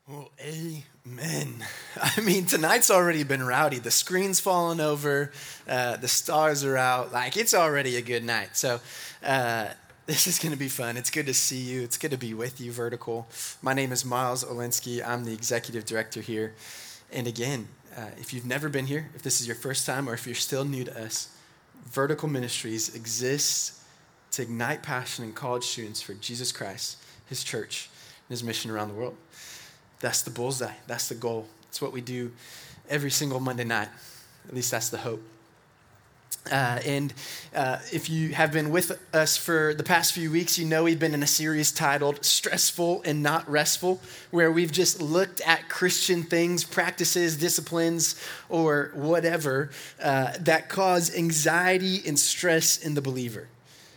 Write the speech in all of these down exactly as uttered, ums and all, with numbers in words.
Well, amen. I mean, tonight's already been rowdy. The screen's fallen over. Uh, the stars are out. Like, it's already a good night. So uh, this is going to be fun. It's good to see you. It's good to be with you, Vertical. My name is Miles Olinsky. I'm the executive director here. And again, uh, if you've never been here, if this is your first time, or if you're still new to us, Vertical Ministries exists to ignite passion in college students for Jesus Christ, his church, and his mission around the world. That's the bullseye. That's the goal. It's what we do every single Monday night. At least that's the hope. Uh, and uh, if you have been with us for the past few weeks, you know we've been in a series titled Stressful and Not Restful, where we've just looked at Christian things, practices, disciplines, or whatever uh, that cause anxiety and stress in the believer,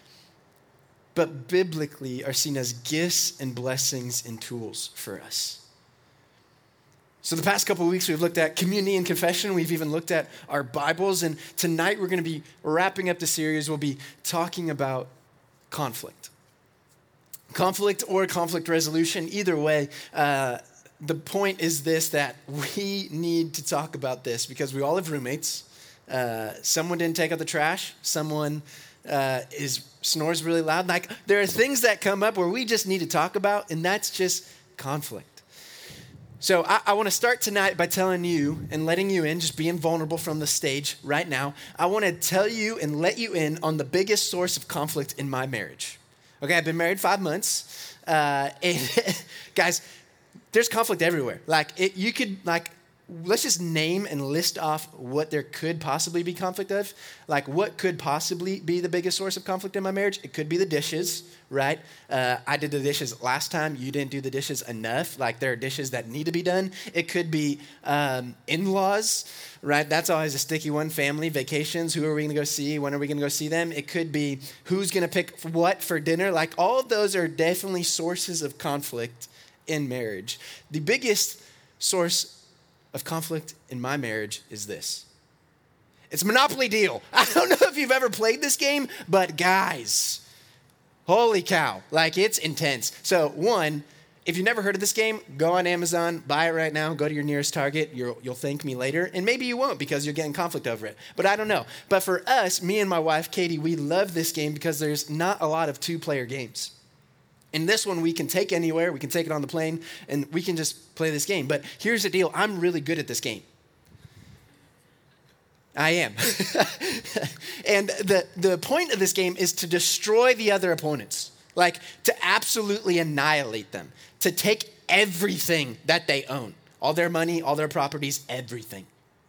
but biblically are seen as gifts and blessings and tools for us. So the past couple of weeks, we've looked at community and confession. We've even looked at our Bibles. And tonight, we're going to be wrapping up the series. We'll be talking about conflict. Conflict or conflict resolution. Either way, uh, the point is this, that we need to talk about this because we all have roommates. Uh, someone didn't take out the trash. Someone uh, is snores really loud. Like, there are things that come up where we just need to talk about, and that's just conflict. So I, I want to start tonight by telling you and letting you in, just being vulnerable from the stage right now. I want to tell you and let you in on the biggest source of conflict in my marriage. Okay, I've been married five months. Uh, and guys, there's conflict everywhere. Like, it, you could, like, let's just name and list off what there could possibly be conflict of. Like, what could possibly be the biggest source of conflict in my marriage? It could be the dishes, right? Uh, I did the dishes last time. You didn't do the dishes enough. Like, there are dishes that need to be done. It could be um, in-laws, right? That's always a sticky one. Family, vacations. Who are we going to go see? When are we going to go see them? It could be who's going to pick what for dinner. Like, all of those are definitely sources of conflict in marriage. The biggest source of conflict in my marriage is this. It's Monopoly Deal. I don't know if you've ever played this game, but guys, holy cow, like, it's intense. So one, if you've never heard of this game, go on Amazon, buy it right now, go to your nearest Target. You'll, you'll thank me later, and maybe you won't because you're getting conflict over it, but I don't know. But for us, me and my wife, Katie, we love this game because there's not a lot of two-player games. In this one, we can take anywhere, we can take it on the plane, and we can just play this game. But here's the deal, I'm really good at this game. I am. And the, the point of this game is to destroy the other opponents, like to absolutely annihilate them, to take everything that they own, all their money, all their properties, everything,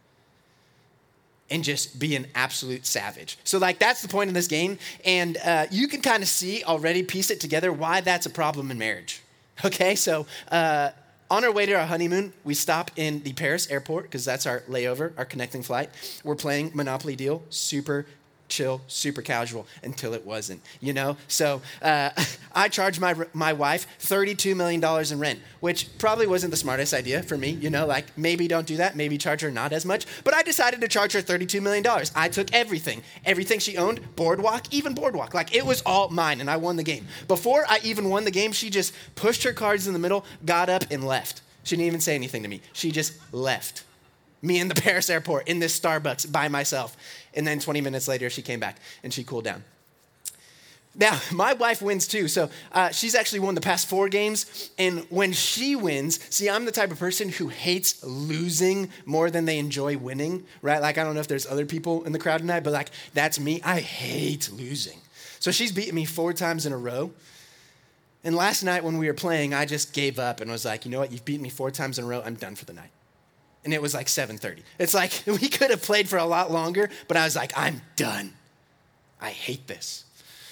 and just be an absolute savage. So, like, that's the point of this game. And uh, you can kind of see already, piece it together, why that's a problem in marriage. Okay, so uh, on our way to our honeymoon, we stop in the Paris airport because that's our layover, our connecting flight. We're playing Monopoly Deal, super chill, super casual, until it wasn't, you know? So uh, I charged my my wife thirty-two million dollars in rent, which probably wasn't the smartest idea for me, you know? Like, maybe don't do that, maybe charge her not as much, but I decided to charge her thirty-two million dollars. I took everything, everything she owned, Boardwalk, even Boardwalk, like, it was all mine, and I won the game. Before I even won the game, she just pushed her cards in the middle, got up, and left. She didn't even say anything to me. She just left. Me in the Paris airport, in this Starbucks by myself. And then twenty minutes later, she came back and she cooled down. Now, my wife wins too. So uh, she's actually won the past four games. And when she wins, see, I'm the type of person who hates losing more than they enjoy winning, right? Like, I don't know if there's other people in the crowd tonight, but like, that's me. I hate losing. So she's beaten me four times in a row. And last night when we were playing, I just gave up and was like, you know what? You've beaten me four times in a row. I'm done for the night. And it was like seven thirty. It's like, we could have played for a lot longer, but I was like, I'm done. I hate this.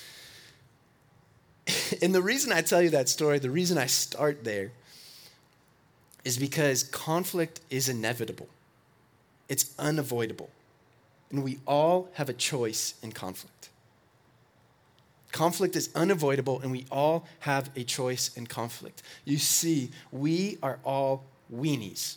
And the reason I tell you that story, the reason I start there, is because conflict is inevitable. It's unavoidable. And we all have a choice in conflict. Conflict is unavoidable, and we all have a choice in conflict. You see, we are all weenies.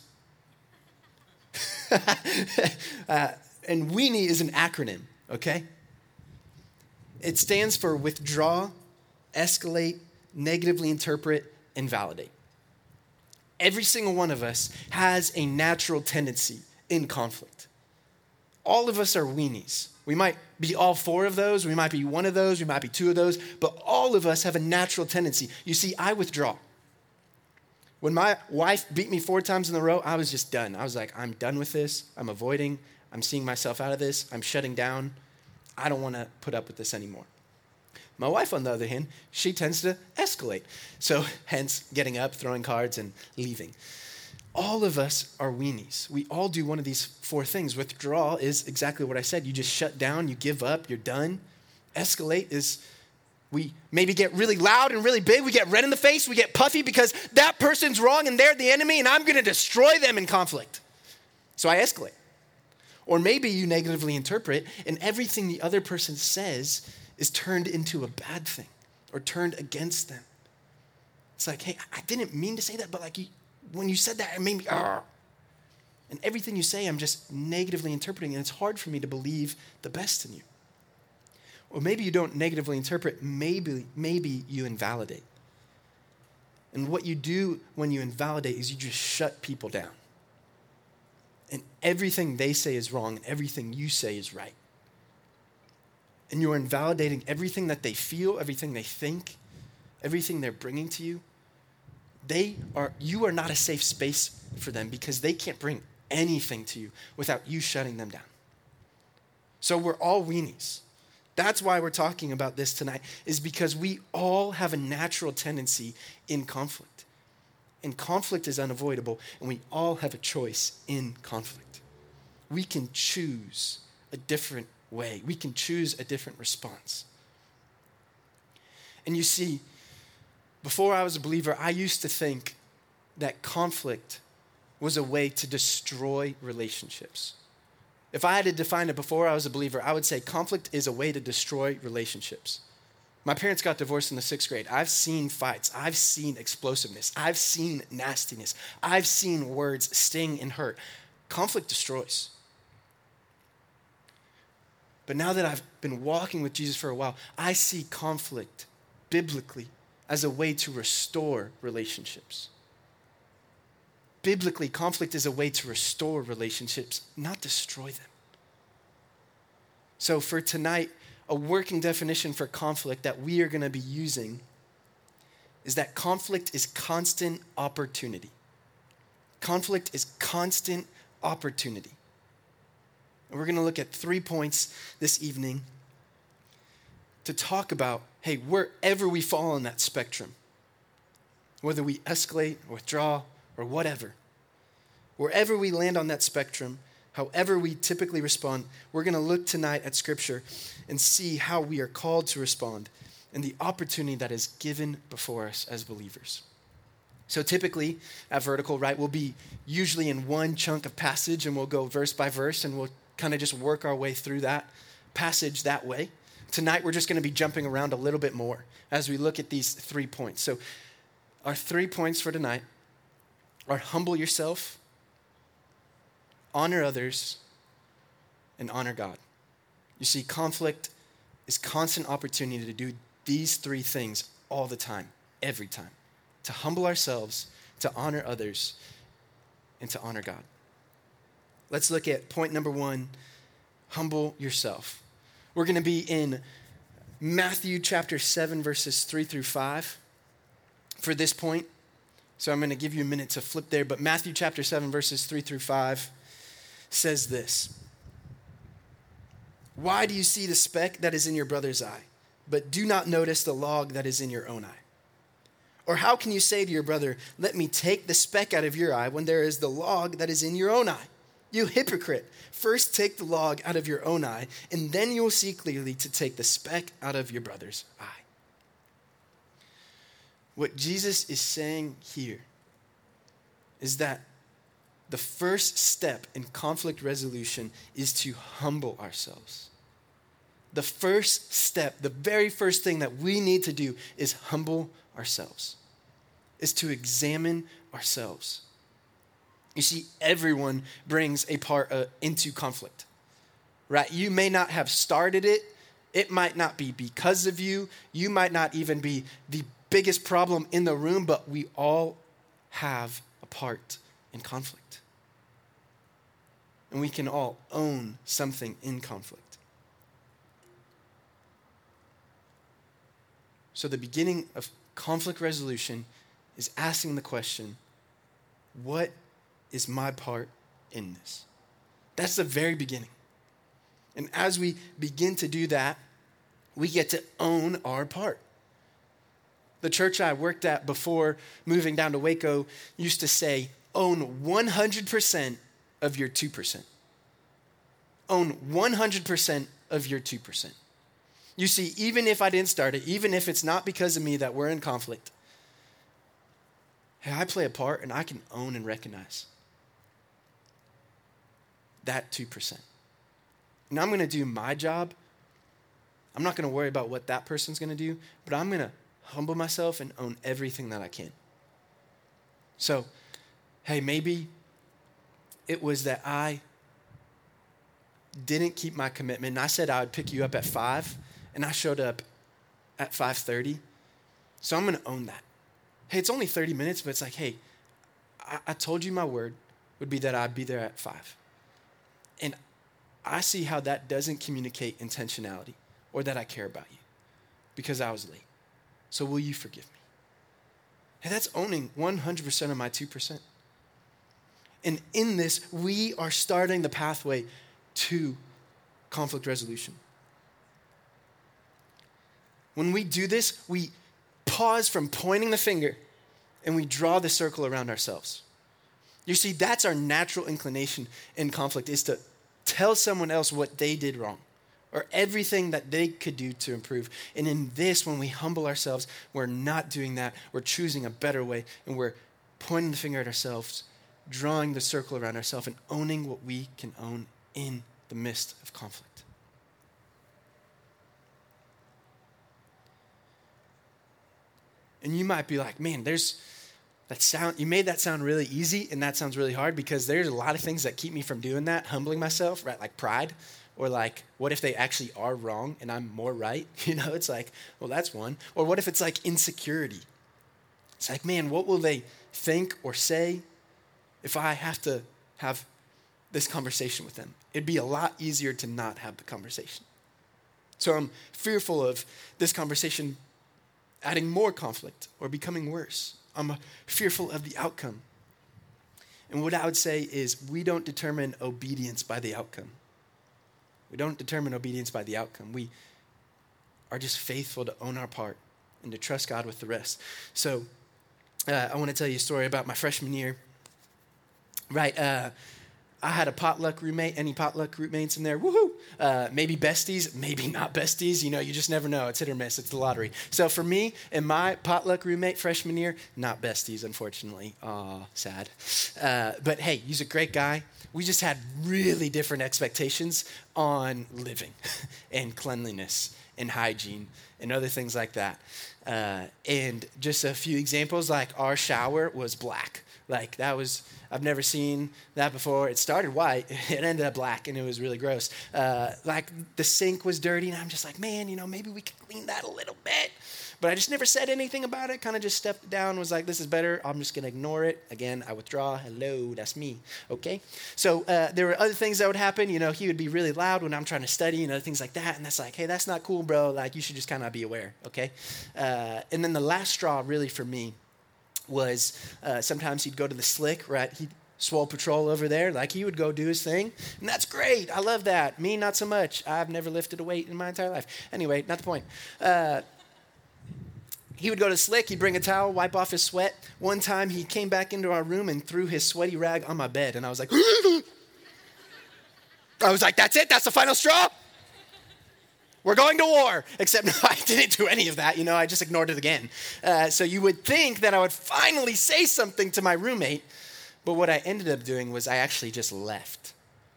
uh, and weenie is an acronym, okay? It stands for withdraw, escalate, negatively interpret, and validate. every single one of us has a natural tendency in conflict. All of us are weenies. We might be all four of those. We might be one of those. We might be two of those. But all of us have a natural tendency. You see, I withdraw. When my wife beat me four times in a row, I was just done. I was like, I'm done with this. I'm avoiding. I'm seeing myself out of this. I'm shutting down. I don't want to put up with this anymore. My wife, on the other hand, she tends to escalate. So hence getting up, throwing cards, and leaving. All of us are weenies. We all do one of these four things. Withdrawal is exactly what I said. You just shut down, you give up, you're done. Escalate is we maybe get really loud and really big. We get red in the face. We get puffy because that person's wrong and they're the enemy and I'm going to destroy them in conflict. So I escalate. Or maybe you negatively interpret and everything the other person says is turned into a bad thing or turned against them. It's like, hey, I didn't mean to say that, but like you, when you said that, it made me, Argh. And everything you say, I'm just negatively interpreting, and it's hard for me to believe the best in you. Or maybe you don't negatively interpret, maybe, maybe you invalidate. And what you do when you invalidate is you just shut people down. And everything they say is wrong, and everything you say is right. And you're invalidating everything that they feel, everything they think, everything they're bringing to you. They are, you are not a safe space for them because they can't bring anything to you without you shutting them down. So we're all weenies. That's why we're talking about this tonight, is because we all have a natural tendency in conflict. And conflict is unavoidable, and we all have a choice in conflict. We can choose a different way. We can choose a different response. And you see, before I was a believer, I used to think that conflict was a way to destroy relationships. If I had to define it before I was a believer, I would say conflict is a way to destroy relationships. My parents got divorced in the sixth grade. I've seen fights. I've seen explosiveness. I've seen nastiness. I've seen words sting and hurt. Conflict destroys. But now that I've been walking with Jesus for a while, I see conflict biblically as a way to restore relationships. Biblically, conflict is a way to restore relationships, not destroy them. So for tonight, a working definition for conflict that we are going to be using is that conflict is constant opportunity. Conflict is constant opportunity. And we're going to look at three points this evening to talk about, hey, wherever we fall on that spectrum, whether we escalate or withdraw or whatever, wherever we land on that spectrum, however we typically respond, we're going to look tonight at Scripture and see how we are called to respond and the opportunity that is given before us as believers. So typically at Vertical, right, we'll be usually in one chunk of passage and we'll go verse by verse and we'll kind of just work our way through that passage that way. Tonight, we're just going to be jumping around a little bit more as we look at these three points. So our three points for tonight are humble yourself, honor others, and honor God. You see, conflict is constant opportunity to do these three things all the time, every time. To humble ourselves, to honor others, and to honor God. Let's look at point number one, humble yourself. We're going to be in Matthew chapter seven, verses three through five for this point. So I'm going to give you a minute to flip there. But Matthew chapter seven, verses three through five says this. Why do you see the speck that is in your brother's eye, but do not notice the log that is in your own eye? Or how can you say to your brother, let me take the speck out of your eye when there is the log that is in your own eye? You hypocrite, first take the log out of your own eye, and then you will see clearly to take the speck out of your brother's eye. What Jesus is saying here is that the first step in conflict resolution is to humble ourselves. The first step, the very first thing that we need to do is humble ourselves, is to examine ourselves. You see, everyone brings a part uh, into conflict, right? You may not have started it. It might not be because of you. You might not even be the biggest problem in the room, but we all have a part in conflict. And we can all own something in conflict. So the beginning of conflict resolution is asking the question, what is my part in this? That's the very beginning. And as we begin to do that, we get to own our part. The church I worked at before moving down to Waco used to say, own one hundred percent of your two percent. Own one hundred percent of your two percent. You see, even if I didn't start it, even if it's not because of me that we're in conflict, hey, I play a part and I can own and recognize that two percent. And I'm going to do my job. I'm not going to worry about what that person's going to do, but I'm going to humble myself and own everything that I can. So, hey, maybe it was that I didn't keep my commitment. And I said I would pick you up at five, and I showed up at five thirty. So I'm going to own that. Hey, it's only thirty minutes, but it's like, hey, I, I told you my word would be that I'd be there at five. And I see how that doesn't communicate intentionality or that I care about you because I was late. So will you forgive me? Hey, that's owning one hundred percent of my two percent. And in this, we are starting the pathway to conflict resolution. When we do this, we pause from pointing the finger and we draw the circle around ourselves. You see, that's our natural inclination in conflict, is to tell someone else what they did wrong or everything that they could do to improve. And in this, when we humble ourselves, we're not doing that. We're choosing a better way, and we're pointing the finger at ourselves, drawing the circle around ourselves, and owning what we can own in the midst of conflict. And you might be like, man, there's that sound, you made that sound really easy, and that sounds really hard because there's a lot of things that keep me from doing that, humbling myself, right? Like pride, or like, what if they actually are wrong and I'm more right? You know, it's like, well, that's one. Or what if it's like insecurity? It's like, man, what will they think or say if I have to have this conversation with them? It'd be a lot easier to not have the conversation. So I'm fearful of this conversation adding more conflict or becoming worse. I'm fearful of the outcome. And what I would say is we don't determine obedience by the outcome. We don't determine obedience by the outcome. We are just faithful to own our part and to trust God with the rest. So uh, I want to tell you a story about my freshman year. Right, uh, I had a potluck roommate. Any potluck roommates in there? Woohoo! Uh, maybe besties, maybe not besties. You know, you just never know. It's hit or miss. It's the lottery. So for me and my potluck roommate freshman year, not besties, unfortunately. Aw, sad. Uh, but hey, he's a great guy. We just had really different expectations on living and cleanliness and hygiene and other things like that. Uh, and just a few examples, like our shower was black. Like that was, I've never seen that before. It started white, it ended up black, and it was really gross. Uh, like the sink was dirty, and I'm just like, man, you know, maybe we could clean that a little bit. But I just never said anything about it, kind of just stepped down, was like, this is better, I'm just going to ignore it. Again, I withdraw, hello, that's me, okay? So uh, there were other things that would happen. You know, he would be really loud when I'm trying to study and other things like that, and that's like, hey, that's not cool, bro. Like, you should just kind of be aware, okay? Uh, and then the last straw, really, for me, was uh, sometimes he'd go to the slick, right? He'd swole patrol over there. Like, he would go do his thing. And that's great. I love that. Me, not so much. I've never lifted a weight in my entire life. Anyway, not the point. Uh, he would go to slick. He'd bring a towel, wipe off his sweat. One time, he came back into our room and threw his sweaty rag on my bed. And I was like, I was like, that's it? That's the final straw? We're going to war. Except no, I didn't do any of that. You know, I just ignored it again. Uh, so you would think that I would finally say something to my roommate. But what I ended up doing was I actually just left.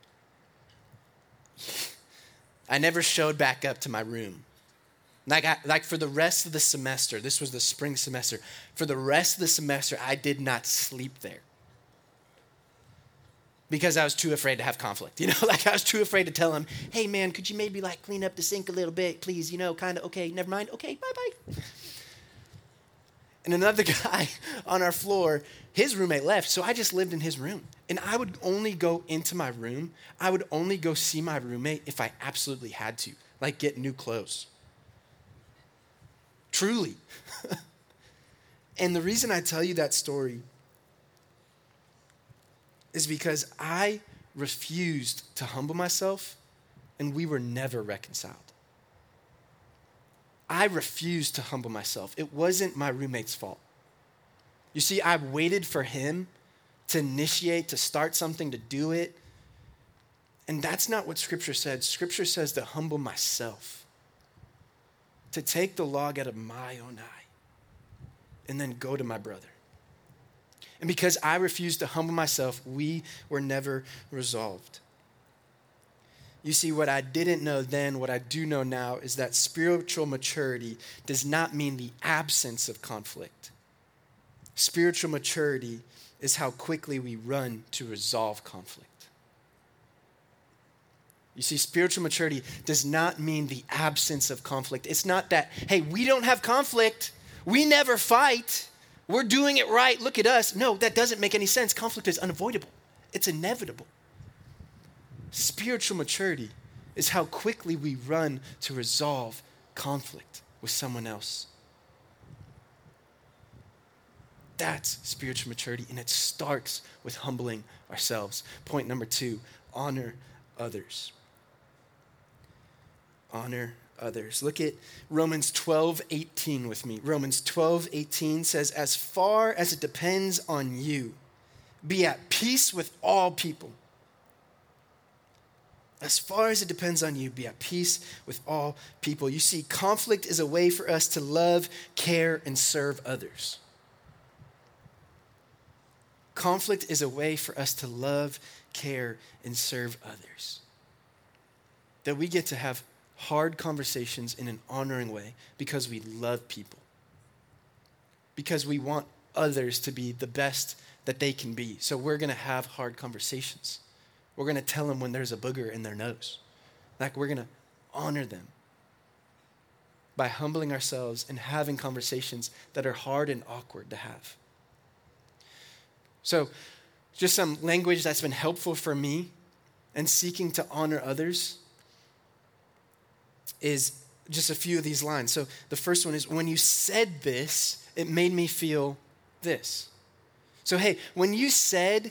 I never showed back up to my room. Like, I, like for the rest of the semester, this was the spring semester. For the rest of the semester, I did not sleep there. Because I was too afraid to have conflict, you know, like I was too afraid to tell him, hey man, could you maybe like clean up the sink a little bit, please, you know, kind of, okay, never mind, okay, bye-bye. And another guy on our floor, his roommate left, so I just lived in his room. And I would only go into my room, I would only go see my roommate if I absolutely had to, like get new clothes. Truly. And the reason I tell you that story is because I refused to humble myself, and we were never reconciled. I refused to humble myself. It wasn't my roommate's fault. You see, I waited for him to initiate, to start something, to do it. And that's not what Scripture said. Scripture says to humble myself, to take the log out of my own eye, and then go to my brother. And because I refused to humble myself, we were never resolved. You see, what I didn't know then, what I do know now, is that spiritual maturity does not mean the absence of conflict. Spiritual maturity is how quickly we run to resolve conflict. You see, spiritual maturity does not mean the absence of conflict. It's not that, hey, we don't have conflict. We never fight. We're doing it right. Look at us. No, that doesn't make any sense. Conflict is unavoidable. It's inevitable. Spiritual maturity is how quickly we run to resolve conflict with someone else. That's spiritual maturity, and it starts with humbling ourselves. Point number two, honor others. Honor others. Look at Romans twelve eighteen with me. Romans twelve eighteen says, as far as it depends on you, be at peace with all people. As far as it depends on you, be at peace with all people. You see, conflict is a way for us to love, care, and serve others. Conflict is a way for us to love, care, and serve others. That we get to have hard conversations in an honoring way because we love people. Because we want others to be the best that they can be. So we're going to have hard conversations. We're going to tell them when there's a booger in their nose. Like, we're going to honor them by humbling ourselves and having conversations that are hard and awkward to have. So just some language that's been helpful for me in seeking to honor others is just a few of these lines. So the first one is, when you said this, it made me feel this. So hey, when you said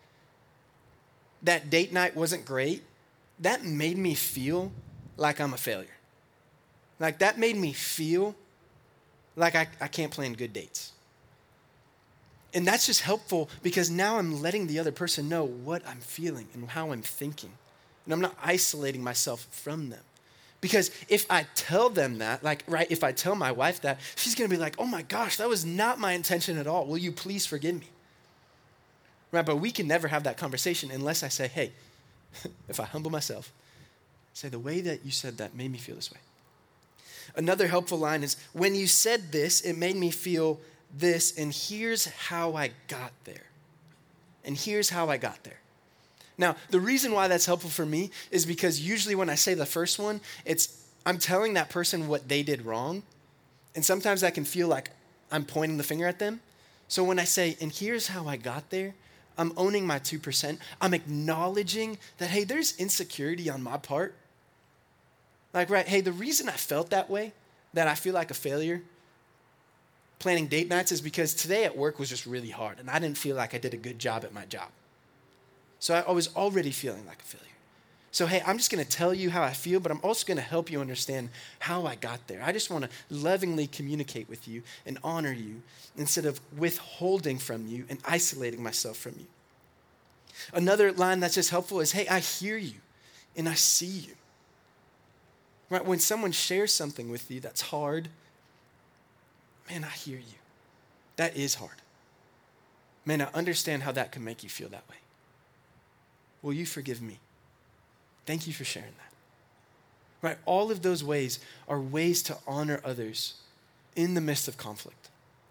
that date night wasn't great, that made me feel like I'm a failure. Like, that made me feel like I, I can't plan good dates. And that's just helpful because now I'm letting the other person know what I'm feeling and how I'm thinking. And I'm not isolating myself from them. Because if I tell them that, like, right, if I tell my wife that, she's going to be like, oh my gosh, that was not my intention at all. Will you please forgive me? Right, but we can never have that conversation unless I say, hey, if I humble myself, say, the way that you said that made me feel this way. Another helpful line is, when you said this, it made me feel this, and here's how I got there. And here's how I got there. Now, the reason why that's helpful for me is because usually when I say the first one, it's I'm telling that person what they did wrong, and sometimes that can feel like I'm pointing the finger at them. So when I say, and here's how I got there, I'm owning my two percent. I'm acknowledging that, hey, there's insecurity on my part. Like, right, hey, the reason I felt that way, that I feel like a failure planning date nights, is because today at work was just really hard, and I didn't feel like I did a good job at my job. So I was already feeling like a failure. So, hey, I'm just going to tell you how I feel, but I'm also going to help you understand how I got there. I just want to lovingly communicate with you and honor you instead of withholding from you and isolating myself from you. Another line that's just helpful is, hey, I hear you and I see you. Right? When someone shares something with you that's hard, man, I hear you. That is hard. Man, I understand how that can make you feel that way. Will you forgive me? Thank you for sharing that. Right? All of those ways are ways to honor others in the midst of conflict.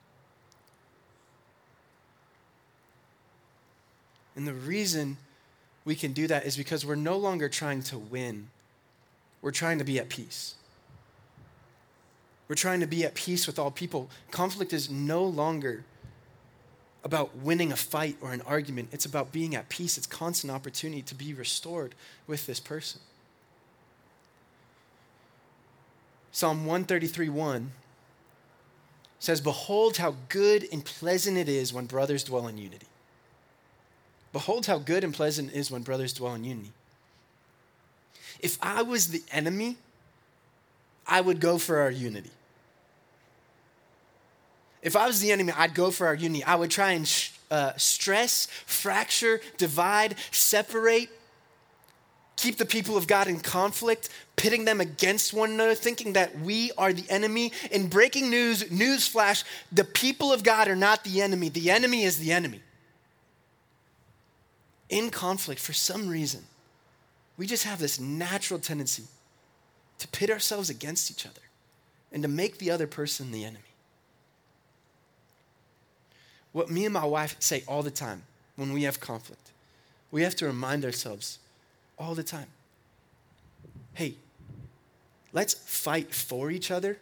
And the reason we can do that is because we're no longer trying to win. We're trying to be at peace. We're trying to be at peace with all people. Conflict is no longer about winning a fight or an argument. It's about being at peace. It's constant opportunity to be restored with this person. Psalm one thirty-three one says, "Behold how good and pleasant it is when brothers dwell in unity." Behold how good and pleasant it is when brothers dwell in unity. If I was the enemy, I would go for our unity. If I was the enemy, I'd go for our unity. I would try and sh- uh, stress, fracture, divide, separate, keep the people of God in conflict, pitting them against one another, thinking that we are the enemy. In breaking news, newsflash, the people of God are not the enemy. The enemy is the enemy. In conflict, for some reason, we just have this natural tendency to pit ourselves against each other and to make the other person the enemy. What me and my wife say all the time when we have conflict, we have to remind ourselves all the time, hey, let's fight for each other.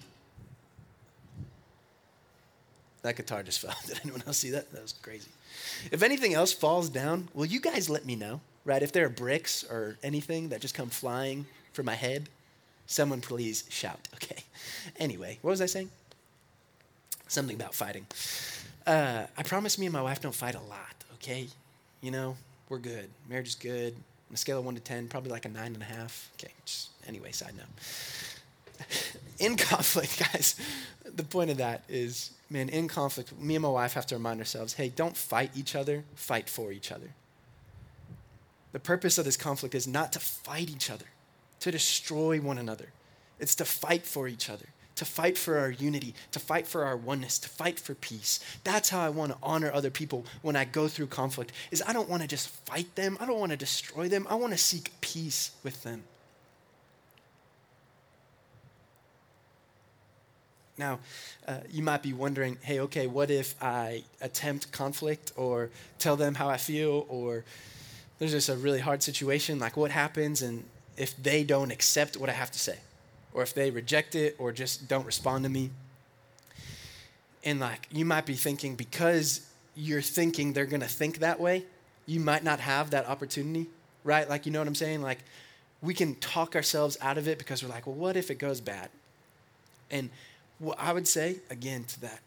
That guitar just fell. Did anyone else see that? That was crazy. If anything else falls down, will you guys let me know, right? If there are bricks or anything that just come flying from my head, someone please shout, okay? Anyway, what was I saying? Something about fighting. Uh, I promise me and my wife don't fight a lot, okay? You know, we're good. Marriage is good. On a scale of one to ten, probably like a nine and a half. Okay, just anyway, side note. In conflict, guys, the point of that is, man, in conflict, me and my wife have to remind ourselves, hey, don't fight each other, fight for each other. The purpose of this conflict is not to fight each other, to destroy one another. It's to fight for each other, to fight for our unity, to fight for our oneness, to fight for peace. That's how I want to honor other people when I go through conflict, is I don't want to just fight them. I don't want to destroy them. I want to seek peace with them. Now, uh, you might be wondering, hey, okay, what if I attempt conflict or tell them how I feel, or there's just a really hard situation, like what happens and if they don't accept what I have to say, or if they reject it or just don't respond to me? And like, you might be thinking, because you're thinking they're going to think that way, you might not have that opportunity, right? Like, you know what I'm saying? Like, we can talk ourselves out of it because we're like, well, what if it goes bad? And what I would say, again, to that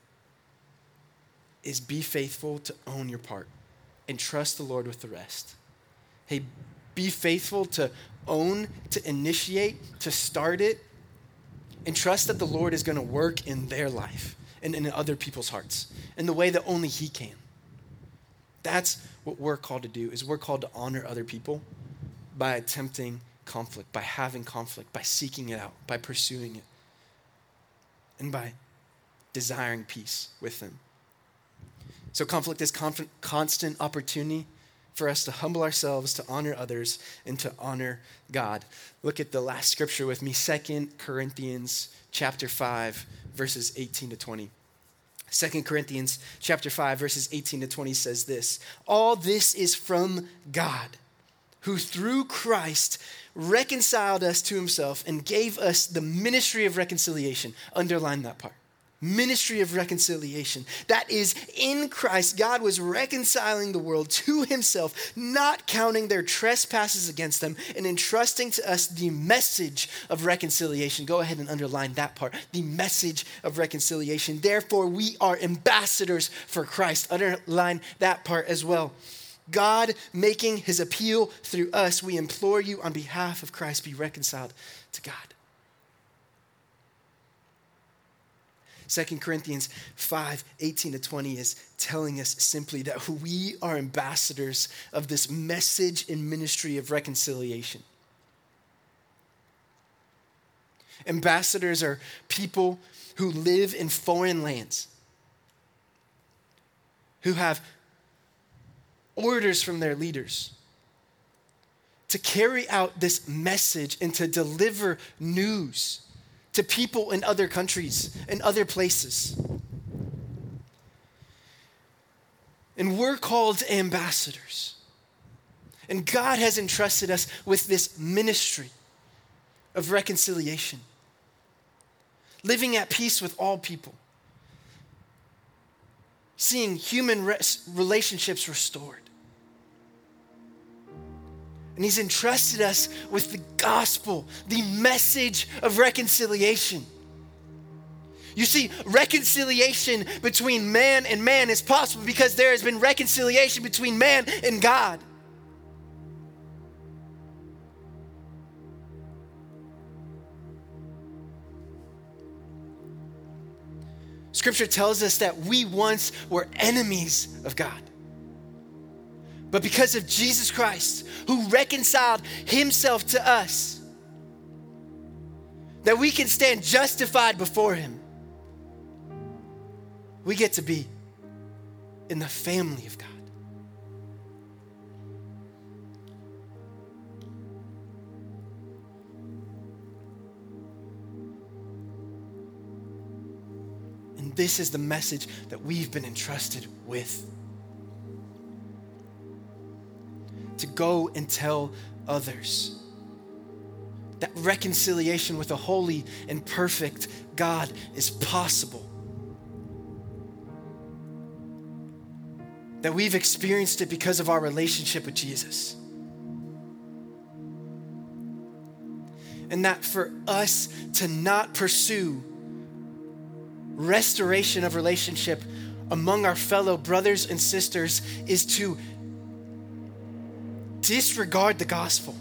is be faithful to own your part and trust the Lord with the rest. Hey, be faithful to own, to initiate, to start it, and trust that the Lord is going to work in their life and in other people's hearts in the way that only He can. That's what we're called to do, is we're called to honor other people by attempting conflict, by having conflict, by seeking it out, by pursuing it, and by desiring peace with them. So conflict is conf- constant opportunity for us to humble ourselves, to honor others, and to honor God. Look at the last scripture with me, Second Corinthians chapter five, verses eighteen to twenty. Second Corinthians chapter five, verses eighteen to twenty says this: "All this is from God, who through Christ reconciled us to Himself and gave us the ministry of reconciliation." Underline that part. Ministry of reconciliation. That is, in Christ, God was reconciling the world to Himself, not counting their trespasses against them, and entrusting to us the message of reconciliation. Go ahead and underline that part. The message of reconciliation. Therefore, we are ambassadors for Christ. Underline that part as well. God making His appeal through us, we implore you on behalf of Christ, be reconciled to God. Second Corinthians five, eighteen to twenty is telling us simply that we are ambassadors of this message and ministry of reconciliation. Ambassadors are people who live in foreign lands, who have orders from their leaders to carry out this message and to deliver news to people in other countries and other places. And we're called ambassadors. And God has entrusted us with this ministry of reconciliation. living at peace with all people, seeing human res- relationships restored. And he's entrusted us with the gospel, the message of reconciliation. You see, reconciliation between man and man is possible because there has been reconciliation between man and God. Scripture tells us that we once were enemies of God. But because of Jesus Christ, who reconciled himself to us, that we can stand justified before him, we get to be in the family of God. And this is the message that we've been entrusted with. To go and tell others that reconciliation with a holy and perfect God is possible. That we've experienced it because of our relationship with Jesus. And that for us to not pursue restoration of relationship among our fellow brothers and sisters is to disregard the gospel.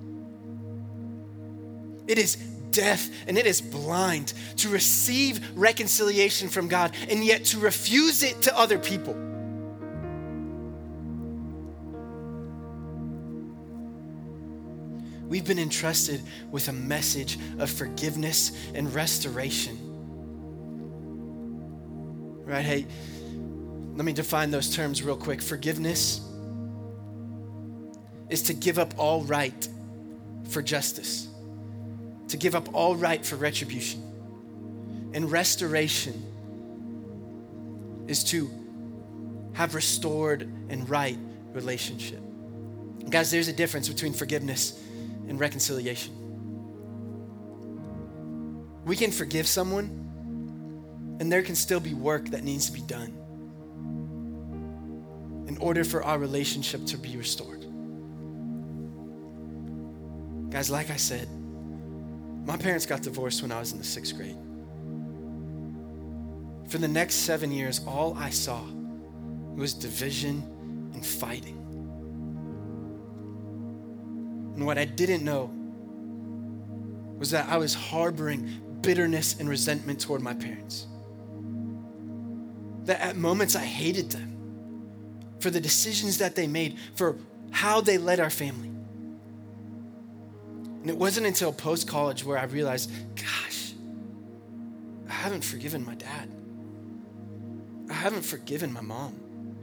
It is deaf and it is blind to receive reconciliation from God and yet to refuse it to other people. We've been entrusted with a message of forgiveness and restoration. Right? Hey, let me define those terms real quick. Forgiveness is to give up all right for justice, to give up all right for retribution. And restoration is to have restored and right relationship. Guys, there's a difference between forgiveness and reconciliation. We can forgive someone, and there can still be work that needs to be done in order for our relationship to be restored. Guys, like I said, my parents got divorced when I was in the sixth grade. For the next seven years, all I saw was division and fighting. And what I didn't know was that I was harboring bitterness and resentment toward my parents. That at moments I hated them for the decisions that they made, for how they led our family. And it wasn't until post-college where I realized, gosh, I haven't forgiven my dad. I haven't forgiven my mom.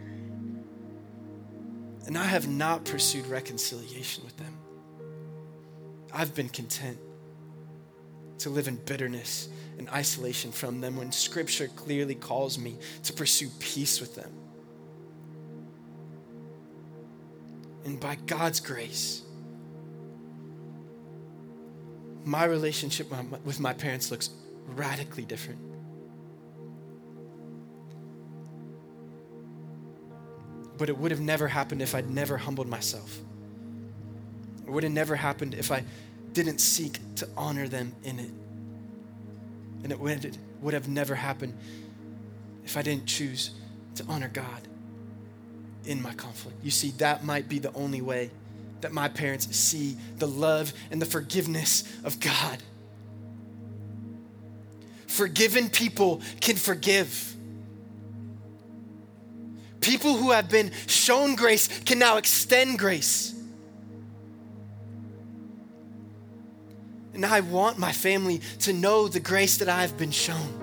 And I have not pursued reconciliation with them. I've been content to live in bitterness and isolation from them when Scripture clearly calls me to pursue peace with them. And by God's grace, my relationship with my parents looks radically different. But it would have never happened if I'd never humbled myself. It would have never happened if I didn't seek to honor them in it. And it would, would have never happened if I didn't choose to honor God in my conflict. You see, that might be the only way that my parents see the love and the forgiveness of God. Forgiven people can forgive. People who have been shown grace can now extend grace. And I want my family to know the grace that I've been shown.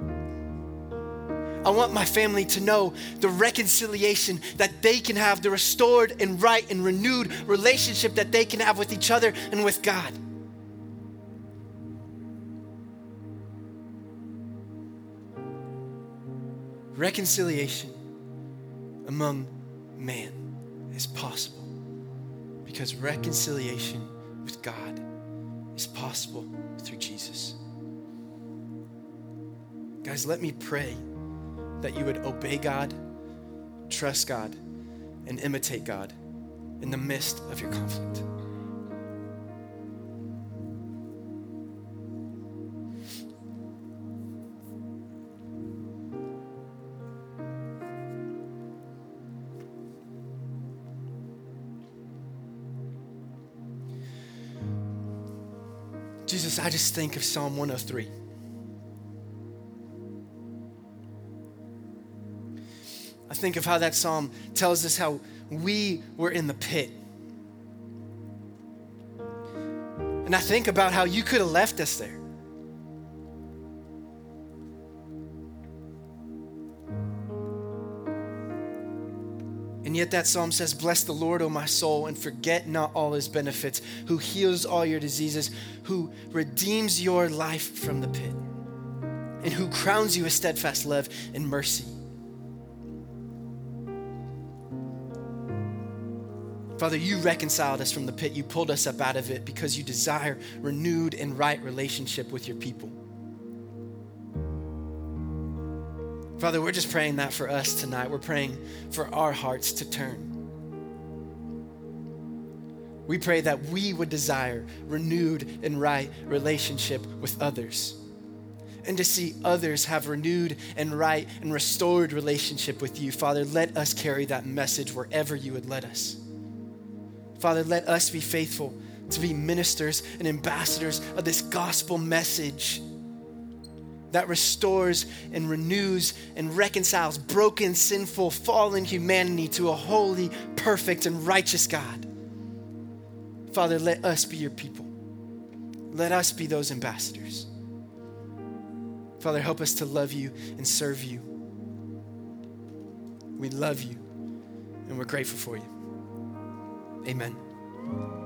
I want my family to know the reconciliation that they can have, the restored and right and renewed relationship that they can have with each other and with God. Reconciliation among man is possible because reconciliation with God is possible through Jesus. Guys, let me pray that you would obey God, trust God, and imitate God in the midst of your conflict. Jesus, I just think of Psalm one oh three. I think of how that psalm tells us how we were in the pit. And I think about how you could have left us there. And yet that psalm says, bless the Lord, O my soul, and forget not all his benefits, who heals all your diseases, who redeems your life from the pit, and who crowns you with steadfast love and mercy. Father, you reconciled us from the pit. You pulled us up out of it because you desire renewed and right relationship with your people. Father, we're just praying that for us tonight. We're praying for our hearts to turn. We pray that we would desire renewed and right relationship with others, and to see others have renewed and right and restored relationship with you. Father, let us carry that message wherever you would let us. Father, let us be faithful to be ministers and ambassadors of this gospel message that restores and renews and reconciles broken, sinful, fallen humanity to a holy, perfect, and righteous God. Father, let us be your people. Let us be those ambassadors. Father, help us to love you and serve you. We love you and we're grateful for you. Amen.